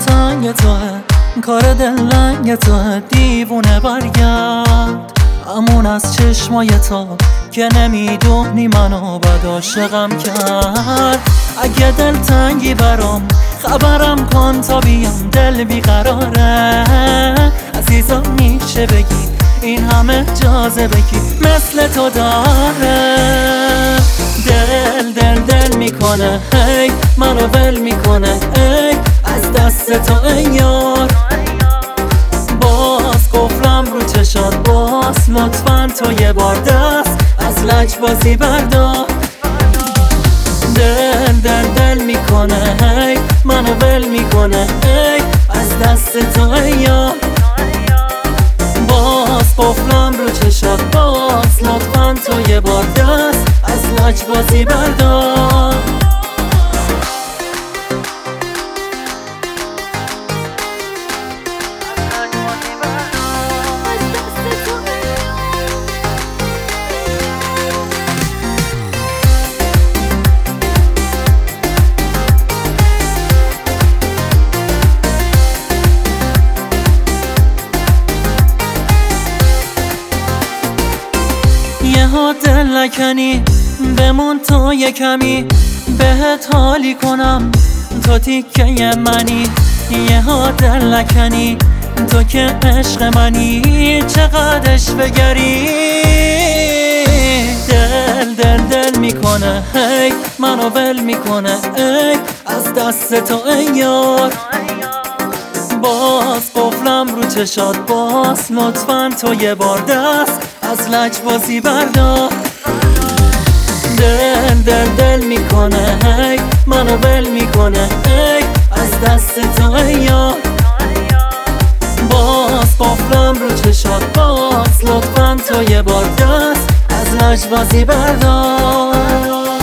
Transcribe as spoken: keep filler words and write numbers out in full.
تنگ توه، کار دلنگ توه، دیوونه برگرد امون از چشمای تو که نمیدونی منو بد عاشقم کرد. اگه دل تنگی برام خبرم کن تا بیام، دل بیقراره عزیزم میشه بگی این همه جاذبگی مثل تو داره. دل دل دل میکنه هی منو ول میکنه ای از دست تو ای یار. باز قفلم رو چشات باز لطفاً تو یه بار دست از لجبازی بردار. دل دل دل میکنه هی منو ول میکنه ای از دست تو ای یار. باز قفلم رو چشات باز لطفاً تو یه بار دست از لجبازی بردار. یه ها دل نکنی بمون تو یه کمی بهت حالی کنم تو تیکه منی. یه ها دل نکنی تو که عشق منی چقدرش بگری. دل دل دل میکنه هی منو ول میکنه ای از دست تو ای یار. باز قفلم رو چشات باز لطفاً تو یه بار دست از لجبازی بردار. دل دل دل میکنه هی منو ول میکنه ای از دست تو ای یار. باز قفلم رو چشات باز لطفاً تو یه بار دست از لجبازی بردار.